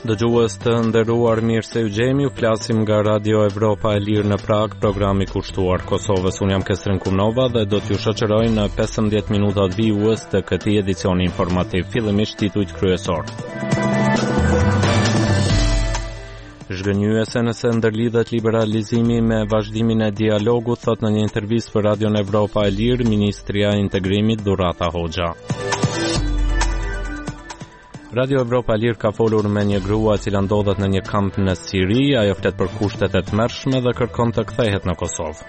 Dëgjues të nderuar, mirë se u gjemi, u flasim nga Radio Evropa e Lirë në Prag, programi kushtuar Kosovës. Unë jam Kestrin Kumnova dhe do t'ju shoqëroj në 15 minutat vijues të këtij edicioni informativ. Fillimisht titujt kryesor. Zhgënjyese nëse ndërlidhet liberalizimi me vazhdimin e dialogut, thot në një intervistë për Radion Evropa e Lirë Ministria e Integrimit Dhurata Hoxha. Radio Evropa e Lirë ka folur me një grua e cila ndodhet në një kamp në Siri. Ajo flet për kushtet e tmerrshme dhe kërkon të kthehet në Kosovë.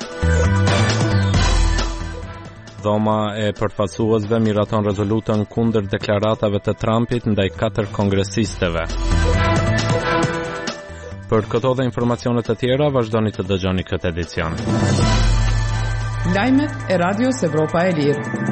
Dhoma e përfaqësuesve miraton rezolutën kundër deklaratave të Trumpit ndaj 4 kongresistëve. Për këto dhe informacione të tjera, vazhdoni të dëgjoni këtë edicion. Lajmet e Radios Evropa e Lirë.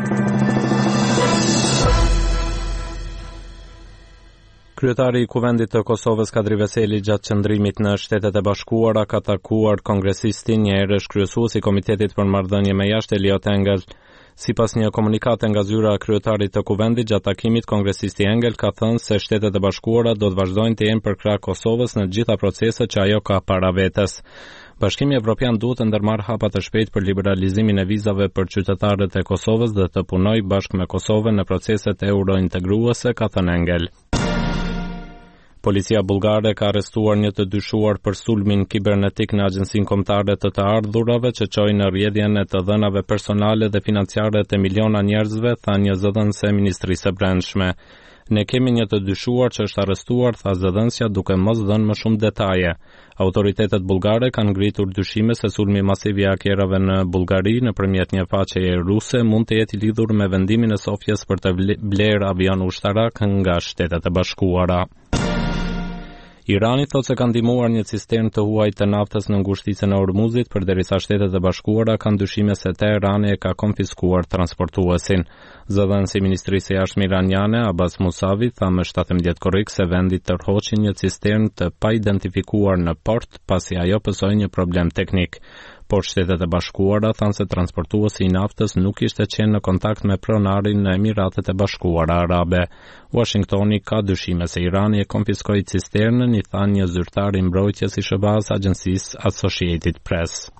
Kryetari i Kuvendit të Kosovës Kadri Veseli gjatë qëndrimit në Shtetet e Bashkuara ka takuar kongresistin, një herësh kryesues i Komitetit për Marrëdhënie me Jashtë Eliot Engel. Sipas një komunikate nga zyra e kryetarit të Kuvendit, gjatë takimit kongresisti Engel ka thënë se Shtetet e Bashkuara do të vazhdojnë të jenë përkrah Kosovës në të gjitha proceset që ajo ka para vetes. Bashkimi Evropian duhet të ndërmarrë hapa të shpejtë për liberalizimin e vizave për qytetarët e Kosovës dhe të punojë bashkë me Kosovën në proceset eurointegruese, ka thënë Engel. Policia bullgare ka arrestuar një të dyshuar për sulmin kibernetik në Agjencinë Kombëtare të Ardhurave që çoi në rrjedhjen e të dhënave personale dhe financiare të miliona njerëzve, tha një zëdhënëse e Ministrisë së Brendshme. Ne kemi një të dyshuar që është arrestuar, tha zëdhënësja, duke mos dhënë më shumë detaje. Autoritetet bullgare kanë ngritur dyshime se sulmi masiv i hakerave në Bullgari nëpërmjet një faqeje ruse mund të jetë i lidhur me vendimin e Sofjes për të blerë avion ushtarak nga Shtetet e Bashkuara. Irani thot se ka ndihmuar një cisternë të huaj të naftës në ngushticën e Ormuzit, përderisa Shtetet e Bashkuara kanë dyshime se Teherani e ka konfiskuar transportuesin. Zëdhënësi i Ministrisë së Jashtme iraniane Abbas Musavi tha më 17 korrik se vendi tërhoqi një cisternë të paidentifikuar në port pasi ajo pësoi një problem teknik. Por Shtetet e Bashkuara thanë se transportuesi i naftës nuk ishte qenë në kontakt me pronarin në Emiratet e Bashkuara Arabe. Washingtoni ka dyshime se Irani e konfiskoi cisternën, i tha një zyrtar i mbrojtjes i SBA-s agjencisë Associated Press.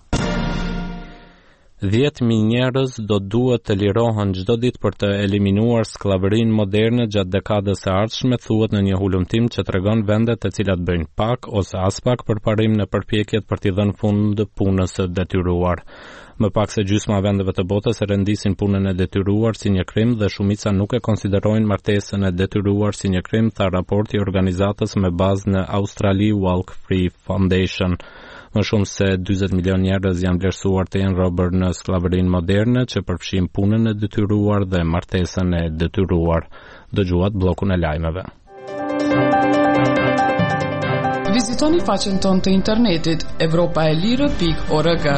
10.000 njerëz do duhet të lirohen çdo ditë për të eliminuar skllavërinë moderne gjatë dekadës së ardhshme, thuhet në një hulumtim që tregon vendet të cilat bëjnë pak ose as pak përparim në përpjekjet për t'i dhënë fund punës së detyruar. Më pak se gjysma vendeve të botës e rendisin punën e detyruar si një krim dhe shumica nuk e konsiderojnë martesën e detyruar si një krim, tha raporti i organizatës me bazë në Australi Walk Free Foundation. Më shumë se 40 milion njerëz janë vlerësuar të jenë robër në skllavërinë moderne që përfshin punën e detyruar dhe martesën e detyruar. Dëgjuat bllokun e lajmeve. Vizitoni faqen tonë të internetit europaelire.org.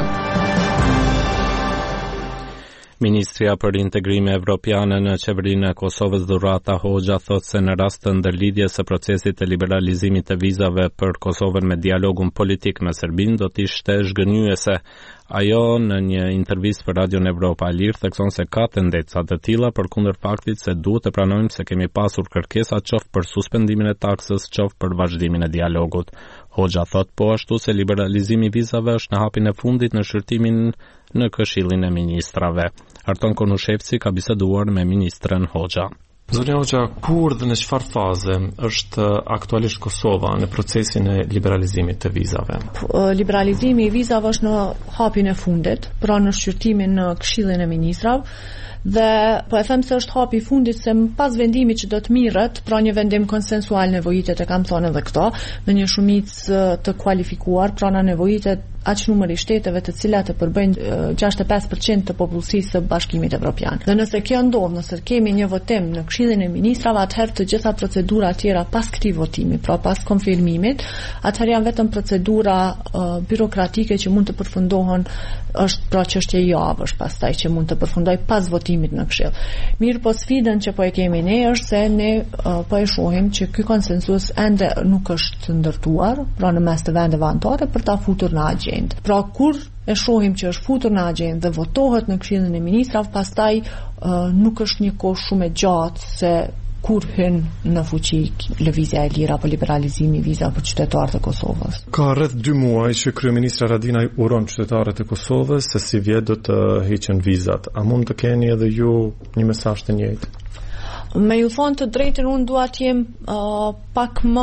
Ministria për Integrime Evropiane në qeverinë e Kosovës Dhurata Hoxha thot se në rast të ndërlidjes së procesit të liberalizimit të vizave për Kosovën me dialogun politik me Serbinë do të ishte zhgënjyese. Ajo në një intervistë për Radion Evropa e Lirë thekson se ka tendenca të tilla përkundër faktit se duhet të pranojmë se kemi pasur kërkesa qoftë për suspendimin e taksës, qoftë për vazhdimin e dialogut. Hoxha thot po ashtu se liberalizimi i vizave është në hapin e fundit në shërtimin në Këshillin e Ministrave. Arton Konushevci ka biseduar me ministren Hoxha. Zonja Hoxha, kur dhe në çfarë faze është aktualisht Kosova në procesin e liberalizimit të vizave? Liberalizimi i vizave është në hapin e fundit, pra në shqyrtimin në Këshillin e Ministrave. Dhe po e them se është hapi i fundit se pas vendimit që do të mirret, pra një vendim konsensual nevojitet e kam thonë edhe këto, me një shumicë të kualifikuar, pra në nevojitet aq numër i shteteve të cilat e përbëjnë 65% të popullsisë së Bashkimit Evropian. Dhe nëse kjo ndodh, nëse kemi një votim në Këshillin e Ministrave, atëherë të gjitha procedura tjera pas këtij votimi, pra pas konfirmimit, atëherë janë vetëm procedura birokratike që mund të përfundohen, është pra çështje javësh pastaj që mund të përfundoj pas votimit në Këshill. Mirë, po sfidën që po e kemi ne është se ne po e shohim që ky konsensus ende nuk është ndërtuar, pra në mes të vendeve anëtare për ta futur në agjendë. Pra kur e shohim që është futur në agjendë dhe votohet në Këshillin e Ministrave, pastaj nuk është një kohë shumë e gjatë se kur hyn në fuqi lëvizja e lirë apo liberalizimi i vizave për qytetarët e Kosovës. Ka rreth 2 muaj që kryeministra Radinaj uron qytetarët e Kosovës se si vjet do të heqen vizat. A mund të keni edhe ju një mesazh të njëjtë? Me ju thonë të drejtën, unë dua të jem pak më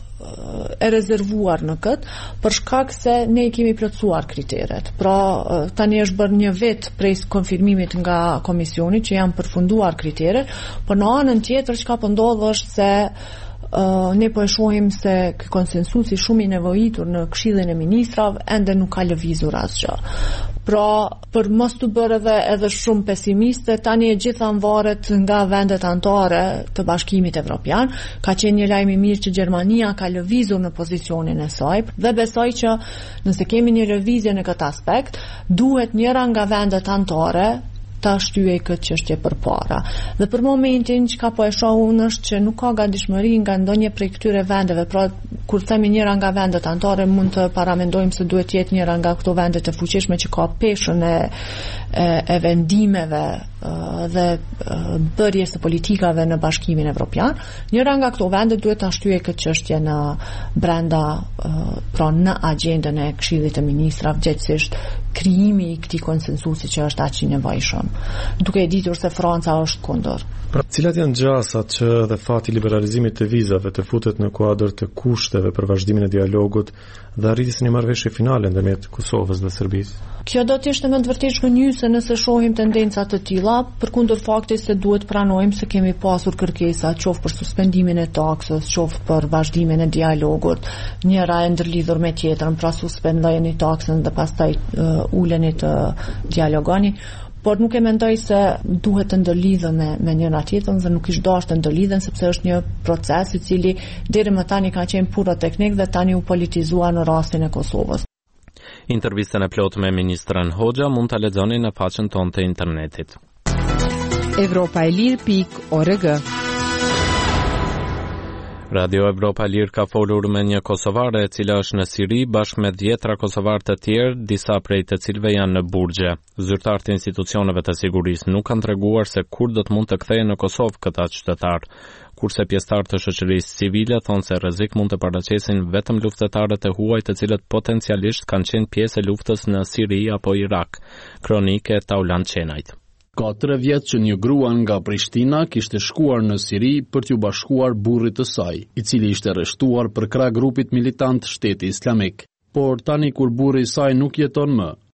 e rezervuar në këtë, për shkak se ne i kemi plotësuar kriteret. Pra tani është bërë një vit prej konfirmimit nga komisioni që janë përfunduar kriteret, por në anën tjetër çka po ndodh është se ne po e shohim se konsensusi shumë i nevojitur në Këshillin e Ministrave ende nuk ka lëvizur asgjë. Pra, për mos të bërë edhe shumë pesimiste, tani e gjitha varet nga vendet anëtare të Bashkimit Evropian. Ka qenë një lajm i mirë që Gjermania ka lëvizur në pozicionin e saj dhe besoj që nëse kemi një lëvizje në këtë aspekt, duhet njëra nga vendet anëtare ta shtyej këtë çështje përpara. Dhe për momentin çka po e shoh unë është që nuk ka gatishmëri nga ndonjë prej këtyre vendeve. Pra kur themi njëra nga vendet anëtare, mund të paramendojmë se duhet të jetë njëra nga këto vende të fuqishme që ka peshën e vendimeve dhe bërjes së politikave në Bashkimin Evropian. Njëra nga këto vende duhet ta shtyej këtë çështje në brenda pra në agjendën e Këshillit të Ministrave, gjithsesi krijimi i këtij konsensusi që është aq i nevojshëm, duke e ditur se Franca është kundër. Pra, cilat janë gjasat që dhe fati liberalizimit të vizave të futet në kuadër të kushteve për vazhdimin e dialogut dhe arritjes një marrëveshje finale ndërmjet Kosovës dhe Serbisë? Kjo do të ishte me të vërtetë shkënjyse nëse shohim tendenca të tilla, përkundër faktit se duhet pranojmë se kemi pasur kërkesa qoftë për suspendimin e taksës, qoftë për vazhdimin e dialogut, njëra e ndërlidhur me tjetrën, pra suspendojeni taksën dhe pastaj uleni të dialogoni. Por nuk e mendoj se duhet të ndërlidhen me njëra tjetrën dhe nuk ish dashur të ndërlidhen, sepse është një proces i cili deri më tani ka qenë puro teknik dhe tani u politizua në rastin e Kosovës. Intervistën e plotë me ministrën Hoxha mund ta lexoni në faqen tonë të internetit. Evropaelir.org. Radio Evropa e Lirë ka folur me një kosovare e cila është në Siri bashkë me 10 kosovarë të tjerë, disa prej të cilëve janë në burgje. Zyrtarët e institucioneve të sigurisë nuk kanë treguar se kur do të mund të kthehen në Kosovë këta qytetarë, kurse pjesëtarët të shoqërisë civile thonë se rrezik mund të paraqesin vetëm luftëtarët e huaj të cilët potencialisht kanë qenë pjesë e luftës në Siri apo Irak. Kronike Taulan Çenajt. Ka 3 vjet që një gruan nga Prishtina kishte shkuar në Siri për t'ju bashkuar burrit të saj, i cili ishte arrestuar për krah grupit militant Shteti Islamik. Por tani kur burri i saj nuk jeton më,